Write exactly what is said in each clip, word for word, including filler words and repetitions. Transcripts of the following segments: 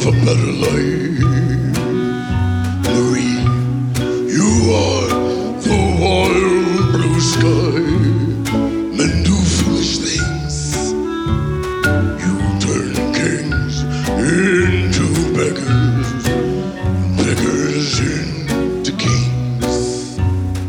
a better life. Marie, you are the wild blue sky. Men do foolish things. You turn kings into beggars, beggars into kings.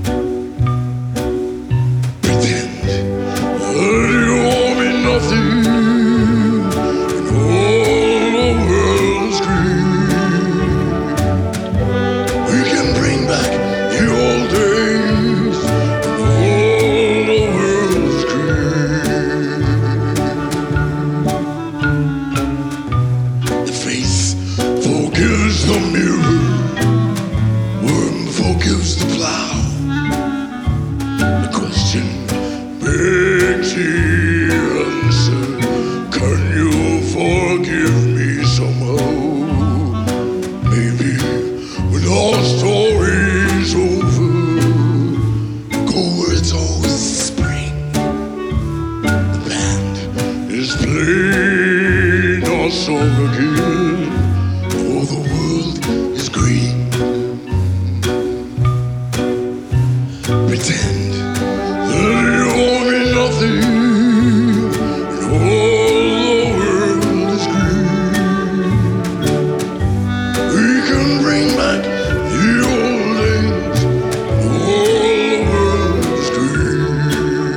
Pretend that you owe me nothing, and all the world is green. We can bring back the old days, and all the world is green. The face forgives the mirror, worm forgives the plow. The question begs the answer: can you forgive me somehow? Maybe when our story's over, go where it's always spring. The band is playing our song again, for the world is green. Pretend that you owe me nothing, and all the world is green. We can bring back the old days, and all the world is green.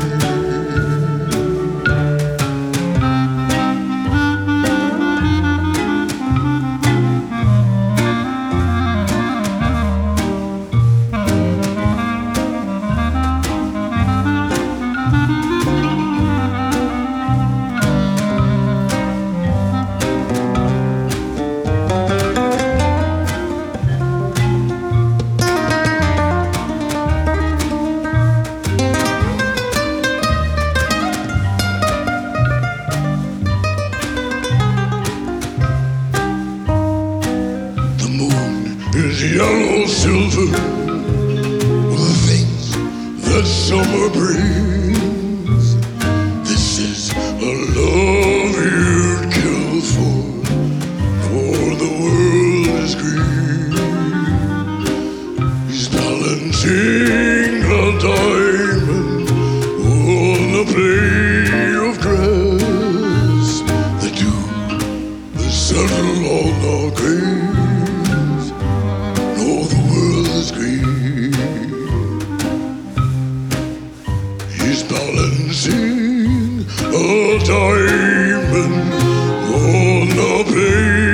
The moon is yellow silver with the things that summer brings. This is a love you'd kill for, for the world is green. He's balancing a diamond on a blade of grass. The dew has settled on our graves, and all the world is green. He's balancing a diamond on a blade